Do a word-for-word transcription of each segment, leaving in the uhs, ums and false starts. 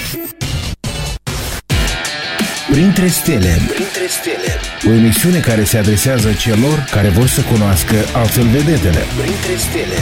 Printre stele. Printre stele. O emisiune care se adresează celor care vor să cunoască altfel vedetele. Printre stele.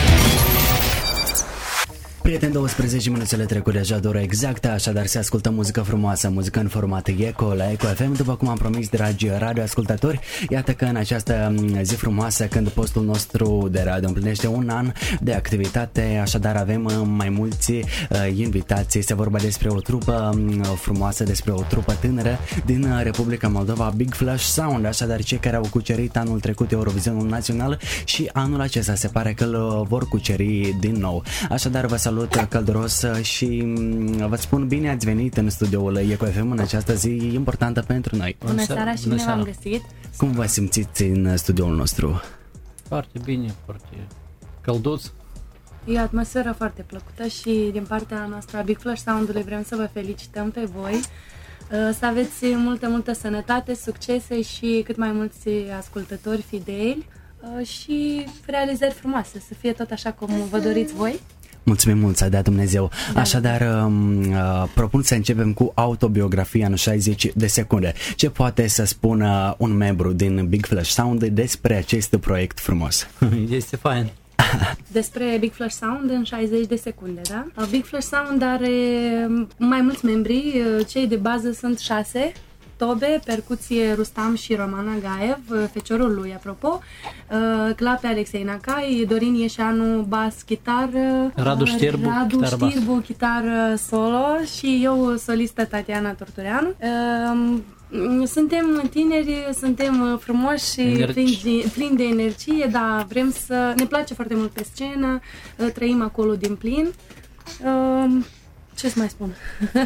Prieteni, douăsprezece minutele trecute deja de ora exactă, așadar se ascultă muzică frumoasă, muzică în format Eco la Eco F M, după cum am promis, dragi radioascultători. Iată că în această zi frumoasă, când postul nostru de radio împlinește un an de activitate, așadar avem mai mulți uh, invitații. Este vorba despre o trupă uh, frumoasă, despre o trupă tânără din Republica Moldova, Big Flash Sound, așadar cei care au cucerit anul trecut Eurovizionul Național și anul acesta se pare că îl vor cuceri din nou. Așadar vă salut călduros și vă spun bine ați venit în studioul Eco F M în această zi importantă pentru noi. Bună seara și bine v-am găsit. Cum vă simțiți în studioul nostru? Foarte bine, foarte călduț. E o atmosferă foarte plăcută și din partea noastră a Big Flash Sound-ului vrem să vă felicităm pe voi. Să aveți multă, multă sănătate, succese și cât mai mulți ascultători fideli și realizări frumoase, să fie tot așa cum vă doriți voi. Mulțumim mult, să dea Dumnezeu. Da. Așadar, uh, propun să începem cu autobiografia în șaizeci de secunde. Ce poate să spună un membru din Big Flash Sound despre acest proiect frumos? Este fain. Despre Big Flash Sound în șaizeci de secunde, da? Big Flash Sound are mai mulți membri, cei de bază sunt șase. Tobe, percuție Rustam și Romana Gaev, feciorul lui, apropo, clape Alexei Nacai, Dorin Ieșanu, bas, chitară, Radu Știrbu, Radu chitară, Știrbu, bas. Chitară solo și eu, solistă Tatiana Tortureanu. Suntem tineri, suntem frumoși și plini, plini de energie, dar vrem să... Ne place foarte mult pe scenă, trăim acolo din plin. Ce să mai spun?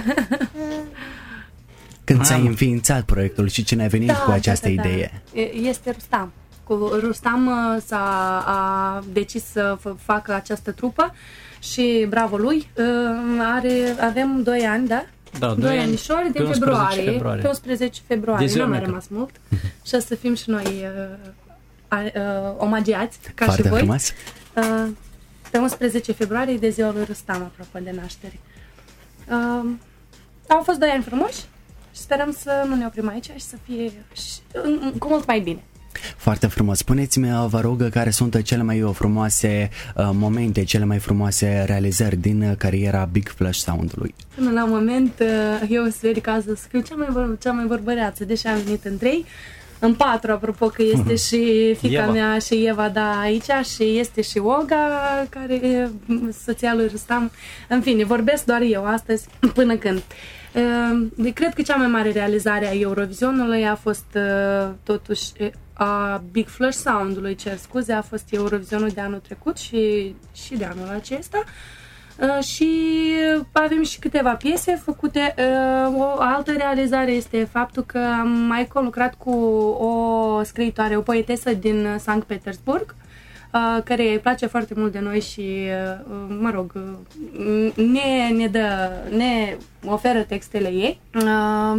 Când ah. ți-ai înființat proiectul și cine a venit da, cu această da, da, idee? Da. Este Rustam. Cu Rustam s-a a decis să facă această trupă și bravo lui. Are, avem doi ani, da? Da, doi anișori din februarie, februarie. Pe unsprezece februarie, nu a mai rămas mult. Și o să fim și noi uh, uh, omagiați, ca foarte și voi. Frumos. Uh, pe unsprezece februarie, de ziua lui Rustam, apropo de naștere. Uh, au fost doi ani frumoși. Și sperăm să nu ne oprim aici și să fie și, cu mult mai bine. Foarte frumos. Spuneți-mi, vă rog, care sunt cele mai frumoase uh, momente, cele mai frumoase realizări din cariera Big Flash Sound-ului? Până la moment, uh, eu sper ca să scriu cea mai, vor- cea mai vorbăreață, deși am venit în trei, în patru, apropo că este și fiica Eva. mea și Eva, da, aici, și este și Olga, care e soția lui Rustam. În fine, vorbesc doar eu astăzi, până când. Uh, cred că cea mai mare realizare a Eurovizionului a fost uh, totuși a Big Flash Sound-ului, cer scuze, a fost Eurovizionul de anul trecut și, și de anul acesta. Uh, și avem și câteva piese făcute. Uh, o altă realizare este faptul că am mai lucrat cu o scriitoare, o poetesă din Sankt Petersburg, Uh, care îi place foarte mult de noi și, uh, mă rog, uh, ne, ne, dă, ne oferă textele ei. Uh,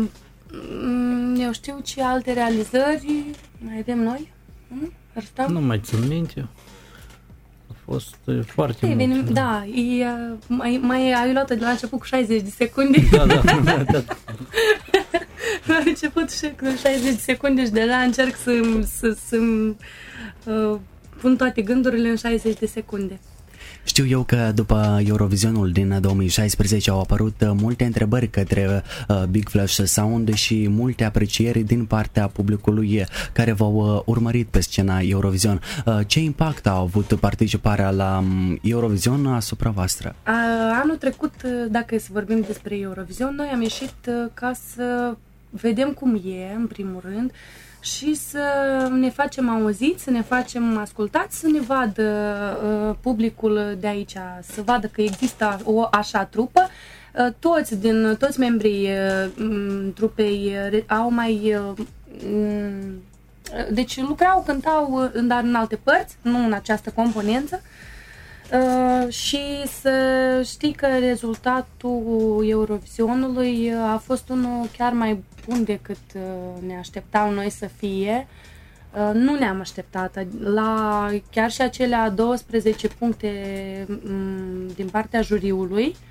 eu știu ce alte realizări mai avem noi. Hmm? Nu mai țin minte. A fost foarte Ei, mult. bine, da, e, mai, mai ai luat-o de la început cu șaizeci de secunde. Da, da, da, da. La început și cu șaizeci de secunde și deja încerc să, să, să uh, pun toate gândurile în șaizeci de secunde. Știu eu că după Eurovizionul din două mii șaisprezece au apărut multe întrebări către uh, Big Flash Sound și multe aprecieri din partea publicului care v-au uh, urmărit pe scena Eurovision. Uh, ce impact a avut participarea la um, Eurovision asupra voastră? Uh, anul trecut, dacă să vorbim despre Eurovision, noi am ieșit uh, ca să vedem cum e, în primul rând, și să ne facem auziți, să ne facem ascultați, să ne vadă uh, publicul de aici, să vadă că există o așa trupă. Uh, toți, din, toți membrii uh, trupei uh, au mai... Uh, deci lucrau, cântau, dar în alte părți, nu în această componență. Uh, și să știi că rezultatul Eurovizionului a fost unul chiar mai bun decât uh, ne așteptau noi să fie. Uh, nu ne-am așteptat. La chiar și acelea douăsprezece puncte um, din partea juriului,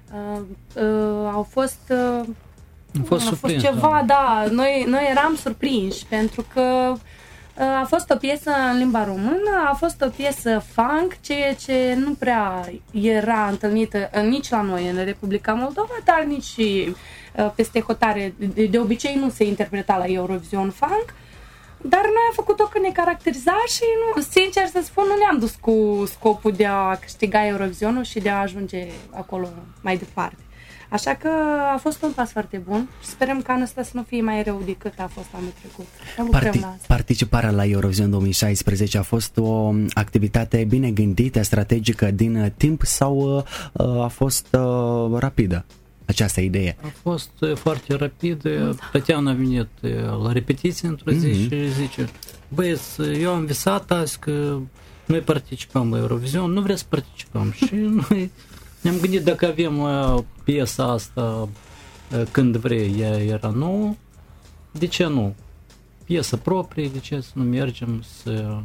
Uh, uh, au fost... Uh, a fost, a surprins, fost ceva, da. da, noi, noi eram surprinși, pentru că uh, a fost o piesă în limba română, a fost o piesă funk, ceea ce nu prea era întâlnită uh, nici la noi în Republica Moldova, dar nici și uh, peste hotare. De, de obicei nu se interpreta la Eurovision funk, dar noi am făcut-o că ne caracteriza și, nu, sincer să spun, nu ne-am dus cu scopul de a câștiga Eurovisionul și de a ajunge acolo mai departe. Așa că a fost un pas foarte bun și sperăm că anul ăsta să nu fie mai rău decât a fost anul trecut. Parti- participarea la Eurovision două mii șaisprezece a fost o activitate bine gândită, strategică din timp sau uh, a fost uh, rapidă această idee? A fost foarte rapid. Tatiana a venit la repetiție într-o zi mm-hmm. și zice: băieți, eu am visat azi că noi participăm la Eurovision, nu vreți să participăm? Și noi ne-am gândit dacă avem uh, piesa asta uh, Când vrei, ea era nouă, de ce nu? Piesă proprie, de ce să nu mergem să,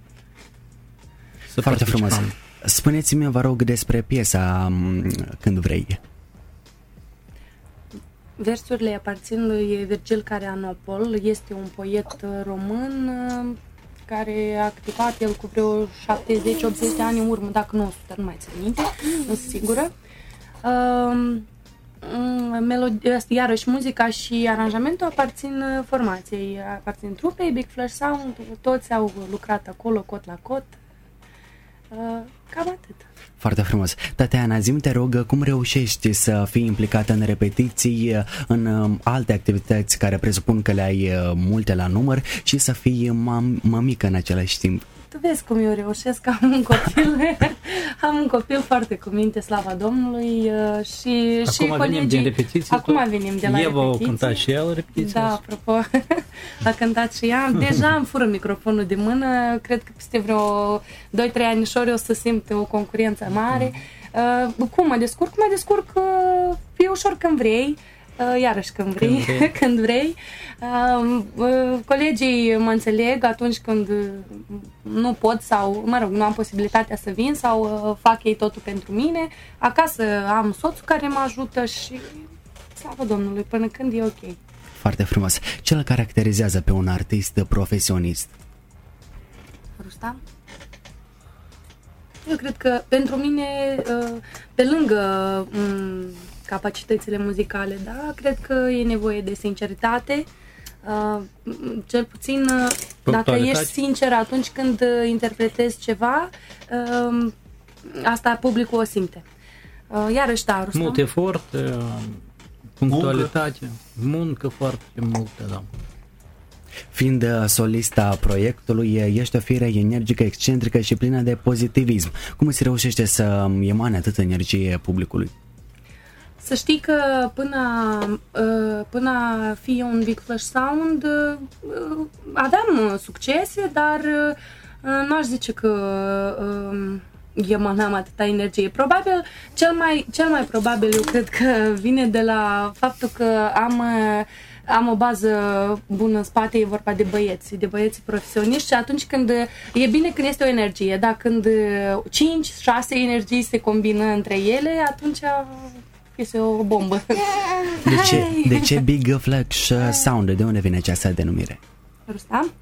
să Foarte participăm? frumos. Spuneți-mi, vă rog, despre piesa Când vrei. Versurile aparțin lui Virgil Carianopol, este un poet român care a activat el cu vreo șaptezeci optzeci de ani în urmă, dacă nu o sută, nu mai țin minte, nu sunt sigură. Uh, melodia, iarăși muzica și aranjamentul aparțin formației, aparțin trupei Big Flash Sound, toți au lucrat acolo, cot la cot. Uh, cam atât. Foarte frumos. Tatiana, zi-mi, te rog, cum reușești să fii implicată în repetiții, în alte activități care presupun că le ai multe la număr și să fii mam- mămică în același timp? Tu vezi cum eu reușesc, am un copil, am un copil foarte cu minte, slavă Domnului, și, acum și colegii... venim din repetiții. Acum venim de la Eva repetiții. a cântat și el repetiții. Da, apropo, a cântat și ea. Deja îmi fură microfonul de mână, cred că peste vreo doi trei anișori o să simt o concurență mare. Uh, cum mă descurc? Mă descurc, uh, e ușor când vrei. Uh, iarăși când vrei, când vrei, când vrei. Uh, uh, colegii mă înțeleg atunci când nu pot sau, mă rog, nu am posibilitatea să vin sau uh, fac ei totul pentru mine. Acasă am soțul care mă ajută și slavă Domnului, până când e ok. Foarte frumos. Ce îl caracterizează pe un artist profesionist? Rustam? Eu cred că pentru mine, uh, pe lângă um, capacitățile muzicale, da, cred că e nevoie de sinceritate, uh, cel puțin uh, dacă ești sincer atunci când uh, interpretezi ceva, uh, asta publicul o simte. Uh, iarăși, da, Rustam? Mult efort, uh, punctualitate, muncă, muncă foarte multă, da. Fiind solista proiectului, ești o fire energică, excentrică și plină de pozitivism. Cum îți reușește să emane atâta energie publicului? Să știi că până, până a fi un Big Flash Sound aveam succese, dar nu aș zice că emanam atâta energie. Probabil, cel mai, cel mai probabil, eu cred că vine de la faptul că am, am o bază bună în spate, e vorba de băieți, de băieți profesioniști și atunci când, e bine când este o energie, dar când cinci șase energii se combină între ele, atunci este o bombă. De ce, de ce Big Flash Sound? De unde vine această denumire? Rustam?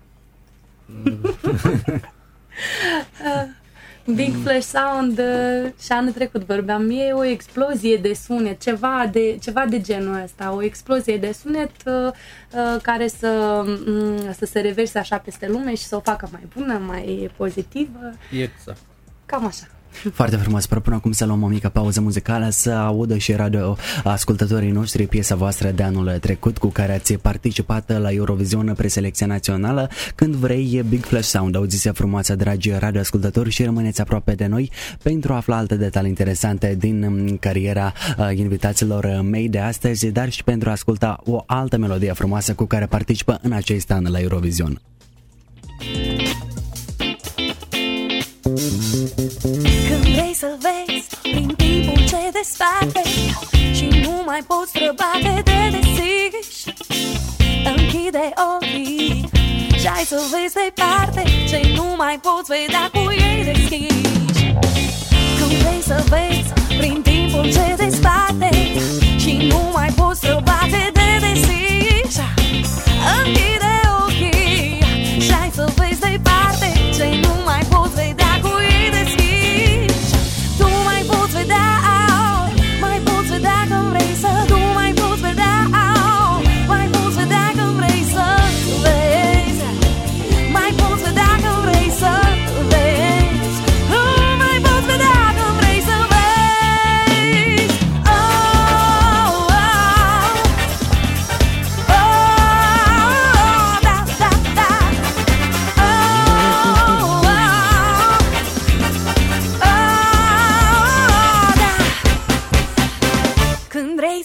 Big Flash Sound, și anul trecut vorbeam, e o explozie de sunet, ceva de, ceva de genul ăsta, o explozie de sunet uh, care să, um, să se reverse așa peste lume și să o facă mai bună, mai pozitivă. Exact. Cam așa. Foarte frumos. Propun acum să luăm o mică pauză muzicală, să audă și radio ascultătorii noștri piesa voastră de anul trecut cu care ați participat la Eurovision preselecția națională. Când vrei, Big Flash Sound. Auziți frumoasă, dragi radio ascultători, și rămâneți aproape de noi pentru a afla alte detalii interesante din cariera invitaților mei de astăzi, dar și pentru a asculta o altă melodie frumoasă cu care participă în acest an la Eurovision. Când vrei să vezi prin timpul ce desparte și nu mai poți străbate de desiși, închide ochii și hai să vezi departe ce nu mai poți vedea cu ei deschiși. Când vrei să vezi prin timpul ce desparte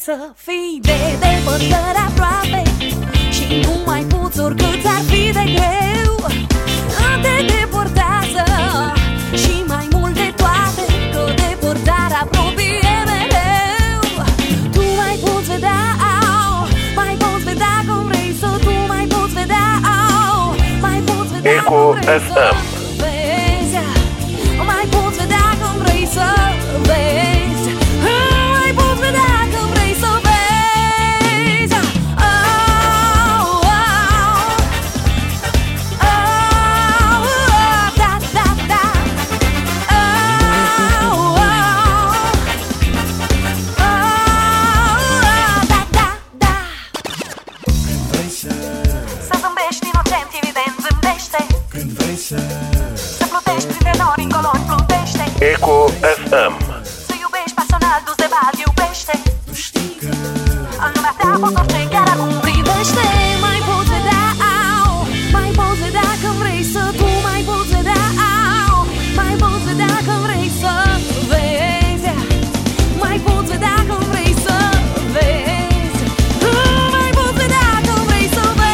să fii de depărtări aproape și nu mai poți oricât ar fi de greu. Te depărtează și mai mult de toate, că depărtarea apropie mereu. Tu mai poți vedea, mai poți vedea cum vrei să, tu mai poți vedea, mai poți vedea cum vrei să vezi, mai poți vedea cum vrei să vezi, mai poți vedea cum vrei să vezi. Să plutești printre nori în colori, plutește Eco F M. Să iubești pasional, dus de bad, iubește. Tu știi că în lumea ta poți orice, chiar acum privește. Mai poți vedea, mai poți vedea când vrei să, tu mai poți vedea, mai poți vedea când vrei să vezi, mai poți vedea când vrei să vezi, mai poți vedea când vrei să vezi.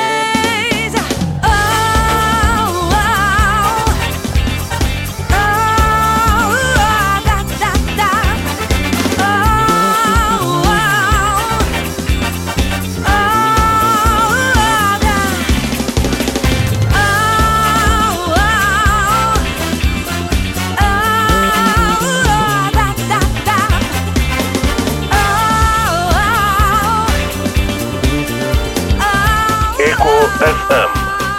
F M.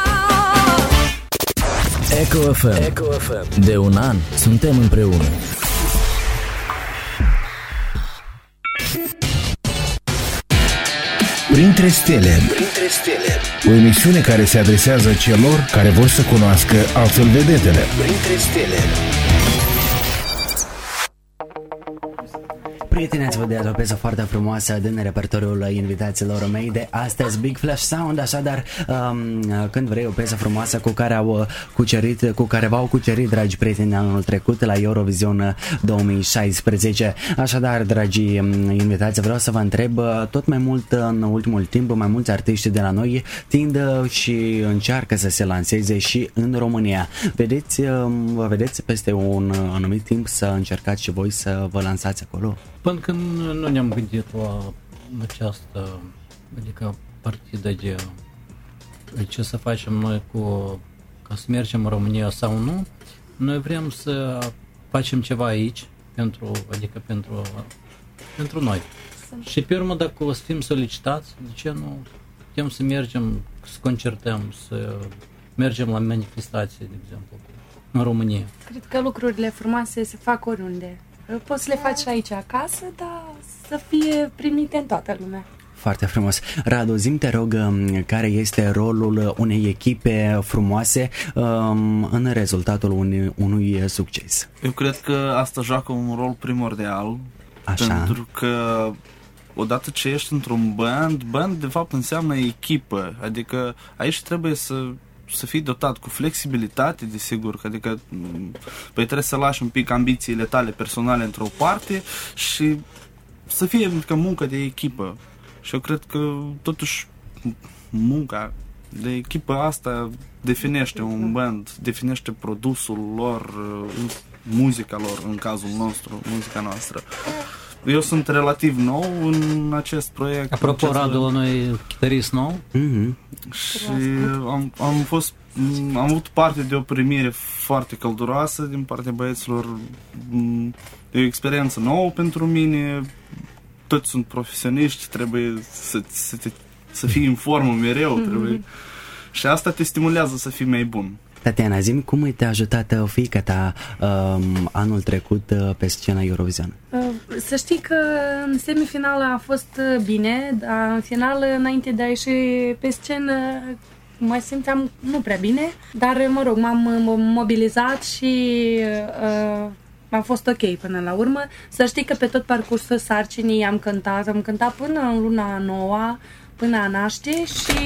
Eco F M. Eco F M. De un an suntem împreună. Printre stele. Printre stele. O emisiune care se adresează celor care vor să cunoască altfel vedetele. Printre stele. Prieteni, ați văzut o piesă foarte frumoasă din repertoriul invitațiilor mei de astăzi, Big Flash Sound, așadar um, când vrei o piesă frumoasă cu care au cucerit, cu care v-au cucerit, dragi prieteni, anul trecut la Eurovision două mii șaisprezece. Așadar, dragi invitați, vreau să vă întreb, tot mai mult în ultimul timp, mai mulți artiști de la noi tind și încearcă să se lanseze și în România. Vedeți, vă vedeți peste un anumit timp să încercați și voi să vă lansați acolo? Până când nu ne-am gândit la această, adică partidă de ce să facem noi cu, ca să mergem în România sau nu, noi vrem să facem ceva aici, pentru, adică pentru, pentru noi. Și pe urmă, dacă o să fim solicitați, de ce nu putem să mergem, să concertăm, să mergem la manifestații, de exemplu, în România. Cred că lucrurile frumoase se fac oriunde. Poți să le faci aici acasă, dar să fie primite în toată lumea. Foarte frumos. Radu, zi-mi, te rog, care este rolul unei echipe frumoase um, în rezultatul unui, unui succes? Eu cred că asta joacă un rol primordial. Așa. Pentru că odată ce ești într-un band, band de fapt înseamnă echipă. Adică aici trebuie să să fii dotat cu flexibilitate, desigur, adică păi trebuie să lași un pic ambițiile tale personale într-o parte și să fie că muncă de echipă. Și eu cred că totuși munca de echipă asta definește un band, definește produsul lor, muzica lor, în cazul nostru, muzica noastră. Eu sunt relativ nou în acest proiect. Apropo, Radu, la noi chitarist nou. Mm-hmm. Și am, am fost am avut parte de o primire foarte călduroasă din partea băieților. E o experiență nouă pentru mine. Toți sunt profesioniști, trebuie să, să, te, să fii în formă mereu. Mm-hmm. Trebuie. Și asta te stimulează să fii mai bun. Tatiana, zi-mi, cum te-a ajutat fiica ta um, anul trecut uh, pe scena Eurovision? Uh, să știi că în semifinală a fost bine, dar în final, înainte de a ieși pe scenă, mă simțeam nu prea bine, dar, mă rog, m-am mobilizat și uh, a fost ok până la urmă. Să știi că pe tot parcursul sarcinii am cântat, am cântat până în luna noua, până a naște și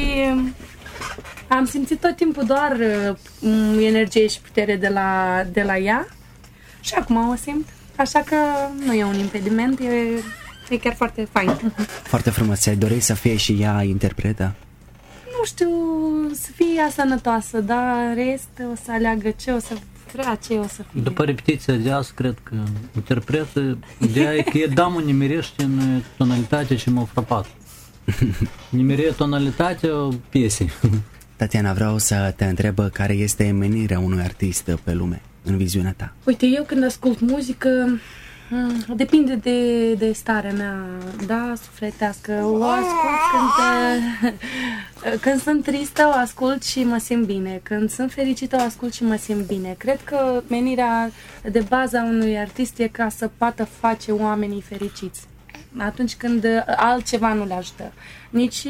am simțit tot timpul doar uh, energie și putere de la, de la ea și acum o simt. Așa că nu e un impediment, e e chiar foarte fain. Foarte frumos. Ți-ai dorit să fie și ea interpretă? Nu știu, să fie ea sănătoasă, dar în rest o să aleagă ce o să vrea, ce o să fie. După repetiția de azi, cred că interpretă, ideea e că e damă nimerește în tonalitatea ce m-a frapat. Nimerie tonalitatea piesei. Tatiana, vreau să te întreb care este menirea unui artist pe lume, în viziunea ta. Uite, eu când ascult muzică, depinde de, de starea mea, da, sufletească. O ascult când, când sunt tristă, o ascult și mă simt bine. Când sunt fericită, o ascult și mă simt bine. Cred că menirea de bază a unui artist e ca să poată face oamenii fericiți. Atunci când altceva nu le ajută. Nici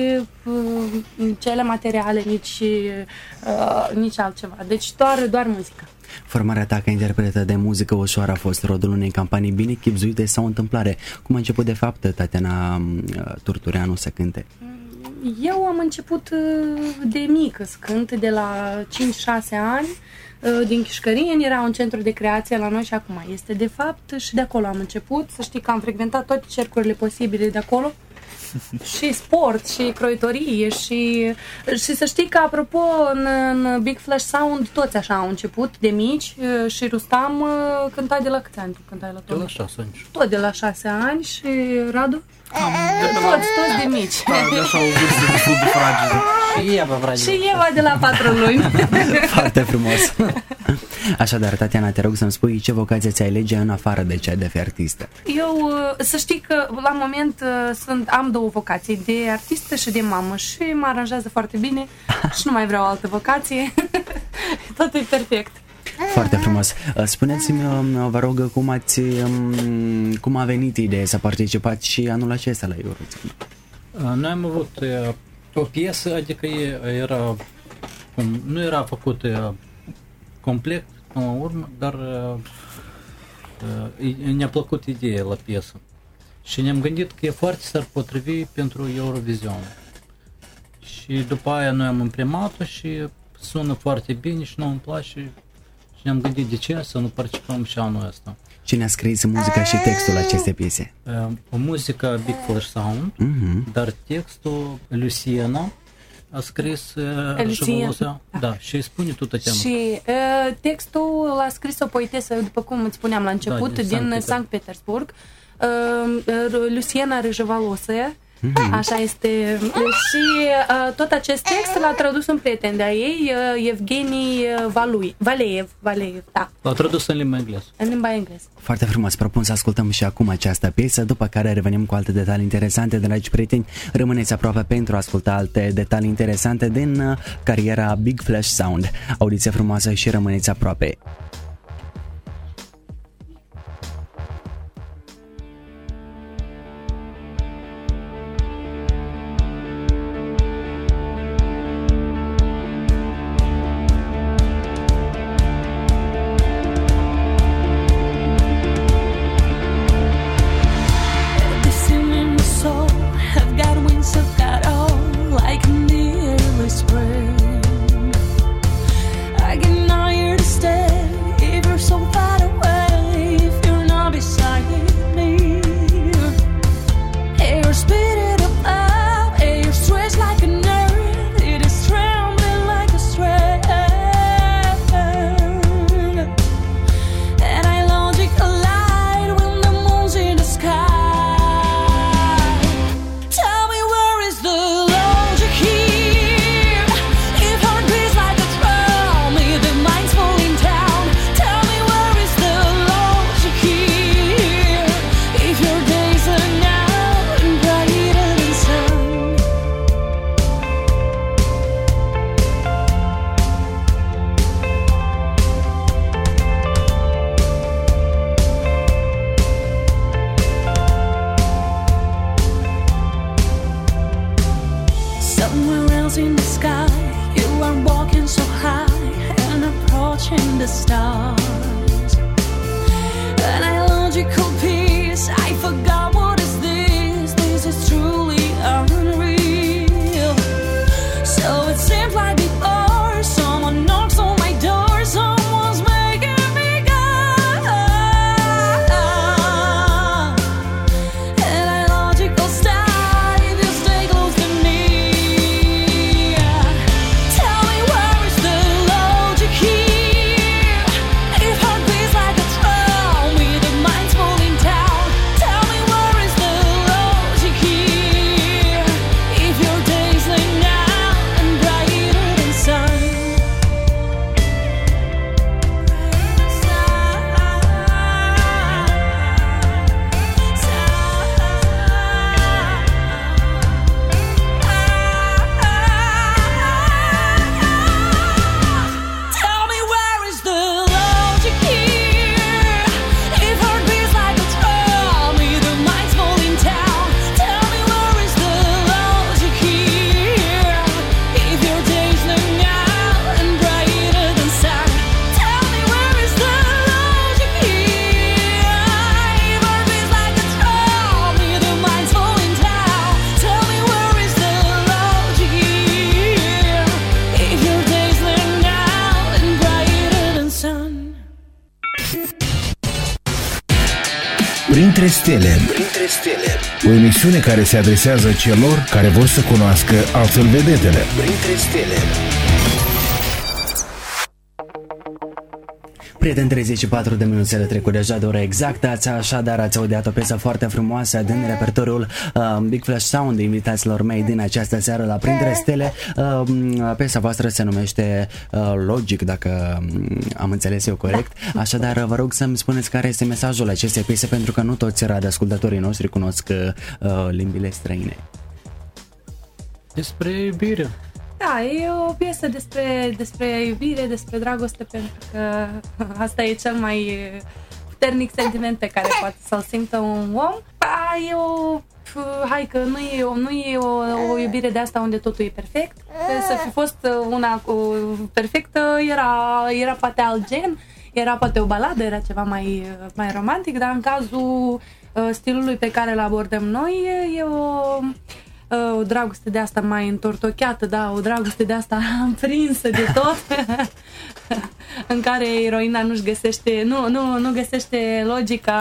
uh, cele materiale, nici, uh, nici altceva. Deci doar, doar muzică. Formarea ta ca interpretă de muzică ușoară a fost rodul unei campanii bine chibzuite sau întâmplare? Cum a început de fapt Tatiana Turtureanu să cânte? Eu am început de mică să cânt, de la cinci șase ani, din Chișcărieni, era un centru de creație la noi și acum este de fapt și de acolo am început. Să știi că am frecventat toate cercurile posibile de acolo. Și sport, și croitorie, și, și să știi că, apropo, în, în Big Flash Sound toți așa au început, de mici, și Rustam cânta de la câți ani? Tu cântai la tot? De la șase ani. Tot de la șase ani și Radu? Am, toți, toți de mici. Da, de așa o vârstă destul de fragilă. Și Eva fragilă. Și Eva de la patru luni. Foarte frumos. Așadar, Tatiana, te rog să-mi spui ce vocație ți-ai alege în afară de cea de fi artistă. Eu, să știi că la moment sunt, am două vocații, de artistă și de mamă, și mă aranjează foarte bine și nu mai vreau altă vocație. Tot e perfect. Foarte frumos. Spuneți-mi, vă rog, cum ați cum a venit ideea să participați și anul acesta la Eurovision? Noi am avut o piesă, adică era, nu era făcută complet până la urmă, dar ne-a plăcut ideea la piesă. Și ne-am gândit că e foarte s-ar potrivi pentru Eurovision. Și după aia noi am imprimat-o și sună foarte bine și nouă îmi place. Și ne-am gândit de ce să nu participăm și anul ăsta. Cine a scris muzica și textul acestei piese? O muzică Big Flash Sound, uh-huh. Dar textul Luciana a scris Luciana. Da, și spune tu, Tatiana. Și uh, textul l-a scris o poetesă, după cum îți spuneam la început, da, din, din Sankt Petersburg, uh, Luciana Râjevalosă. Mm-hmm. Așa este. Și uh, tot acest text l-a tradus un prieten de-a ei, uh, Evgeni Valui, Valeev, Valeev, da. L-a tradus în limba engleză. În limba engleză. Foarte frumos. Propun să ascultăm și acum această piesă, după care revenim cu alte detalii interesante. Dragi prieteni, rămâneți aproape pentru a asculta alte detalii interesante din uh, cariera Big Flash Sound. Audiție frumoasă și rămâneți aproape. Printre stele. Printre stele. O emisiune care se adresează celor care vor să cunoască altfel vedetele. Printre stele. Prieteni, treizeci și patru de minutele trecut deja de ora exactă, ați așadar ați audiat o piesă foarte frumoasă din repertoriul uh, Big Flash Sound de invitaților mei din această seară la Printre Stele. Uh, piesa voastră se numește uh, Logic, dacă am înțeles eu corect. Așadar, vă rog să-mi spuneți care este mesajul acestei piese, pentru că nu toți radioascultătorii noștri cunosc uh, limbile străine. Despre iubire. Da, e o piesă despre, despre iubire, despre dragoste, pentru că asta e cel mai puternic sentiment pe care poate să-l simtă un om. A, e o, hai că nu e, o, nu e o, o iubire de asta unde totul e perfect. Să fi fost una perfectă, era, era poate alt gen, era poate o baladă, era ceva mai, mai romantic, dar în cazul stilului pe care îl abordăm noi, e o... o dragoste de asta mai întortocheată, da, o dragoste de asta aprinsă de tot, în care eroina nu-și găsește, nu, nu, nu găsește logica,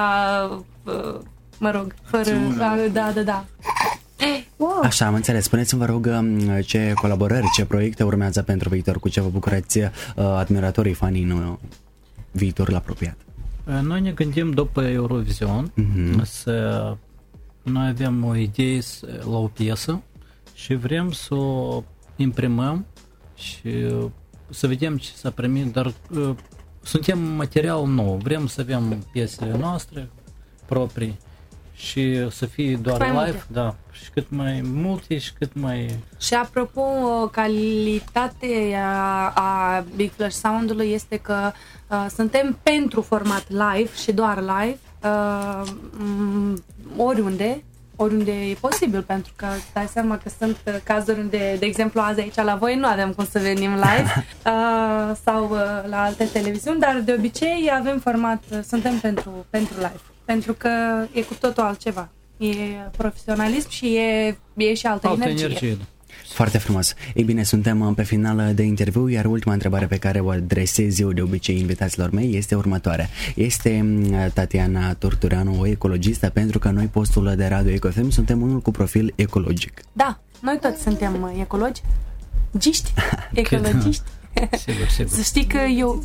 mă rog, fără, da, da, da. Wow. Așa, am înțeles. Spuneți-mi, vă rog, ce colaborări, ce proiecte urmează pentru viitor, cu ce vă bucurați uh, admiratorii, fanii în viitorul apropiat? Noi ne gândim după Eurovision uh-huh. să... Noi avem o idee la o piesă și vrem să o imprimăm și să vedem ce s-a primit, dar uh, suntem material nou, vrem să avem piesele noastre proprii și să fie doar mai live, multe. Da, și cât mai multe și cât mai... Și apropo, calitatea a Big Flash Sound-ului este că uh, suntem pentru format live și doar live, uh, m- oriunde, oriunde e posibil, pentru că îți dai seama că sunt cazuri unde, de exemplu, azi aici la voi nu avem cum să venim live uh, sau uh, la alte televiziuni, dar de obicei avem format, uh, suntem pentru, pentru live, pentru că e cu totul altceva. E profesionalism și e, e și altă, altă energie. energie. Foarte frumos. Ei bine, suntem pe final de interviu, iar ultima întrebare pe care o adresez eu de obicei invitaților mei este următoarea. Este Tatiana Tortureanu o ecologistă? Pentru că noi, postul de Radio Eco F M, suntem unul cu profil ecologic. Da, noi toți suntem ecologi, giști, ecologiști. Sigur, sigur. Să știi că eu,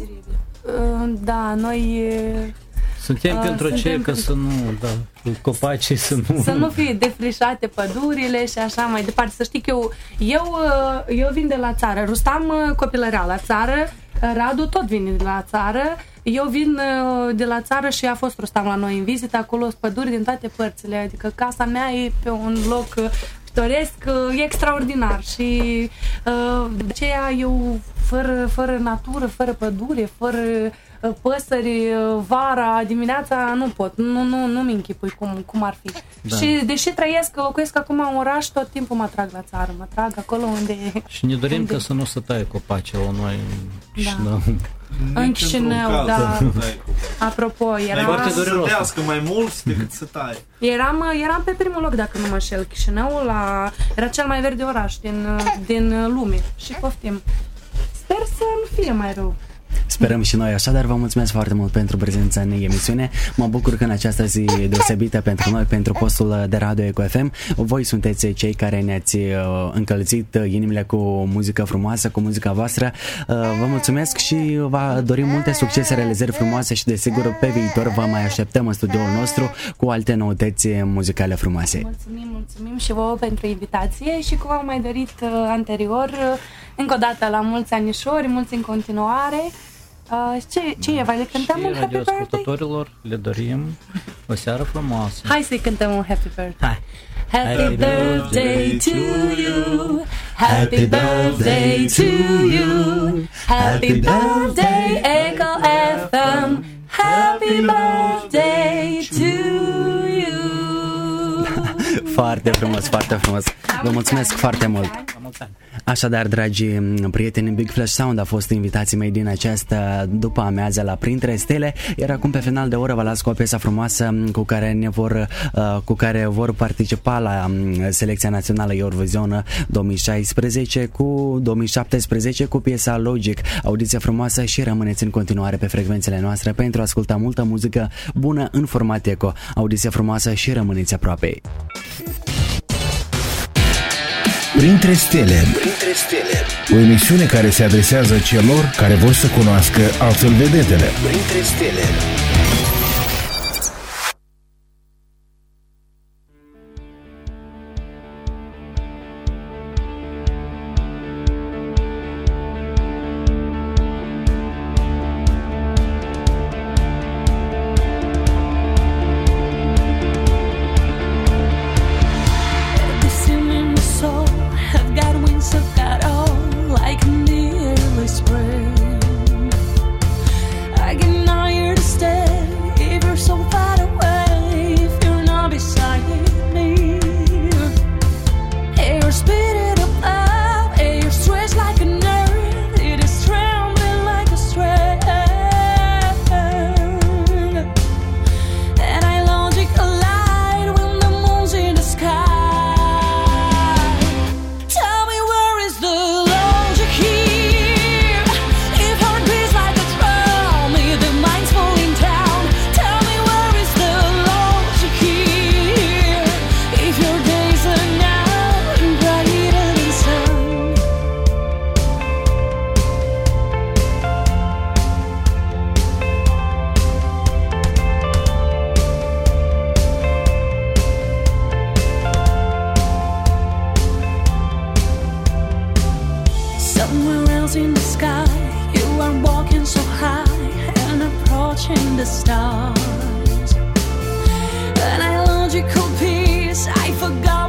da, noi... Suntem uh, pentru ce că să nu, da, copacii să nu... Să nu fie defrișate pădurile și așa mai departe. Să știi că eu, eu, eu vin de la țară. Rustam copilărea la țară, Radu tot vine de la țară. Eu vin de la țară și a fost Rustam la noi în vizită. Acolo sunt păduri din toate părțile. Adică casa mea e pe un loc pictoresc, e extraordinar. Și de aceea eu, fără, fără natură, fără pădure, fără... păsări, vara, dimineața, nu pot, nu, nu, nu-mi închipui cum, cum ar fi. Da. Și deși trăiesc, locuiesc acum în oraș, tot timpul mă trag la țară, mă trag acolo unde... Și ne dorim unde... ca să nu se taie copacii la noi în Chișinău. Da. În Chișinău, da. Apropo, eram... Să tăiască mai mulți decât să taie. Eram, eram pe primul loc, dacă nu mă șel, Chișinău, la... era cel mai verde oraș din, din lume. Și poftim. Sper să nu fie mai rău. Sperăm și noi așa, dar vă mulțumesc foarte mult pentru prezența în emisiune. Mă bucur că în această zi deosebită pentru noi, pentru postul de Radio Eco F M, voi sunteți cei care ne-ați încălzit inimile cu muzică frumoasă, cu muzica voastră. Vă mulțumesc și vă dorim multe succese, realizări frumoase și desigur pe viitor vă mai așteptăm în studioul nostru cu alte noutăți muzicale frumoase. Mulțumim, mulțumim și vouă pentru invitație și cum am mai dorit anterior, încă o dată la mulți anișori, mulți în continuare. Uh, ce, ce e? Vai le cântăm un happy birthday? Ascultătorilor le dorim o seară frumoasă. Hai să-i cântăm un happy birthday. Hai. Happy birthday to you. Happy birthday to you. Happy birthday Eco F M. Happy birthday to you. Foarte frumos, foarte frumos. Vă mulțumesc foarte mult. momentan. Așadar, dragi prieteni, Big Flash Sound a fost invitații mei din această după amiază la Printre Stele, iar acum pe final de oră vă las cu o piesă frumoasă cu care ne vor, cu care vor participa la selecția națională Eurovision două mii șaisprezece cu două mii șaptesprezece cu piesa Logic. Audiție frumoasă și rămâneți în continuare pe frecvențele noastre pentru a asculta multă muzică bună în format eco. Audiție frumoasă și rămâneți aproape. Printre stele, Printre stele, o emisiune care se adresează celor care vor să cunoască altfel vedetele. Printre stele. The stars, an illogical piece I forgot.